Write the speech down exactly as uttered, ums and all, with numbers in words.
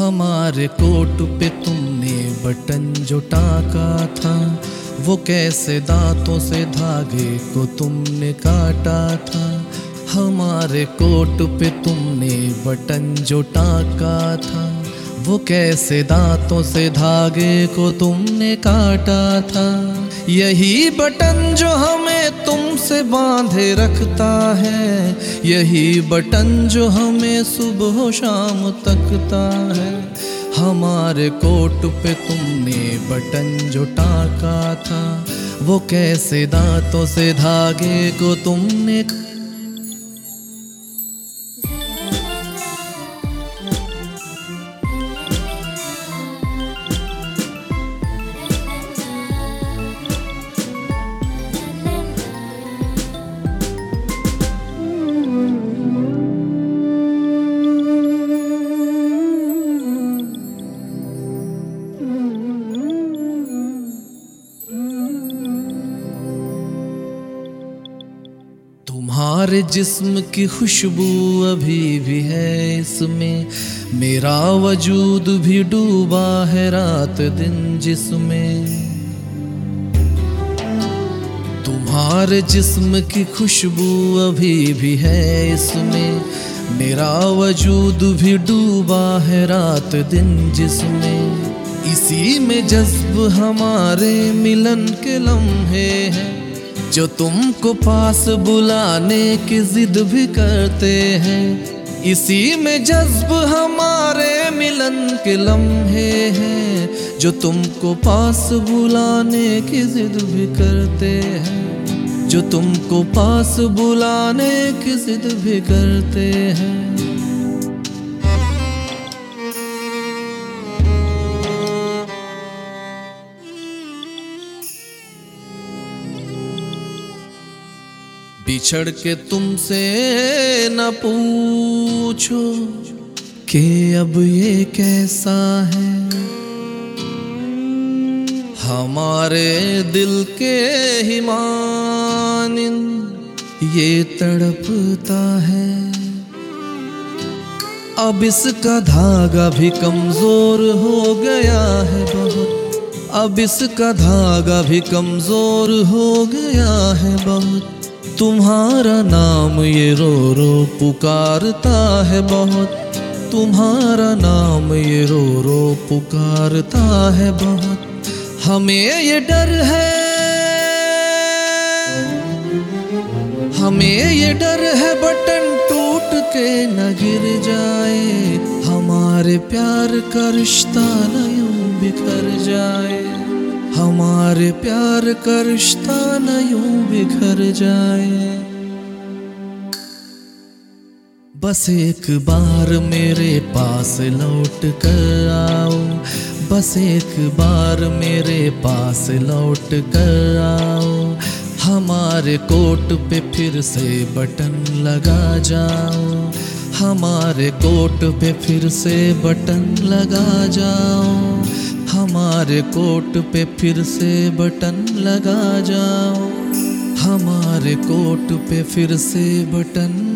हमारे कोट पे तुमने बटन जो टाका था, वो कैसे दांतों से धागे को तुमने काटा था। हमारे कोट पे तुमने बटन जो टाका था, वो कैसे दांतों से धागे को तुमने काटा था। यही बटन जो हमें तुमसे बांधे रखता है, यही बटन जो हमें सुबह शाम तकता है। हमारे कोट पे तुमने बटन जो टाका था, वो कैसे दांतों से धागे को तुमने। तुम्हारे जिस्म की खुशबू अभी भी है इसमें, मेरा वजूद भी डूबा है रात दिन जिसमें। तुम्हारे जिस्म की खुशबू अभी भी है इसमें, मेरा वजूद भी डूबा है रात दिन जिसमें। इसी में जज्ब हमारे मिलन के लम्हे हैं, जो तुमको पास बुलाने की जिद भी करते हैं। इसी में जज्ब हमारे मिलन के लम्हे हैं, जो तुमको पास बुलाने की जिद भी करते हैं, जो तुमको पास बुलाने की जिद भी करते हैं। बिछड़ के तुमसे न पूछो कि अब ये कैसा है, हमारे दिल के ही मानिंद ये तड़पता है। अब इसका धागा भी कमजोर हो गया है बहुत, अब इसका धागा भी कमजोर हो गया है बहुत। तुम्हारा नाम ये रो रो पुकारता है बहुत, तुम्हारा नाम ये रो रो पुकारता है बहुत। हमें ये डर है, हमें ये डर है बटन टूट के न गिर जाए, हमारे प्यार का रिश्ता न यूं बिखर जाए, हमारे प्यार का रिश्ता न यूं बिखर जाए। बस एक बार मेरे पास लौट कर आओ, बस एक बार मेरे पास लौट कर आओ। हमारे कोट पे फिर से बटन लगा जाओ, हमारे कोट पे फिर से बटन लगा जाओ, हमारे कोट पे फिर से बटन लगा जाओ, हमारे कोट पे फिर से बटन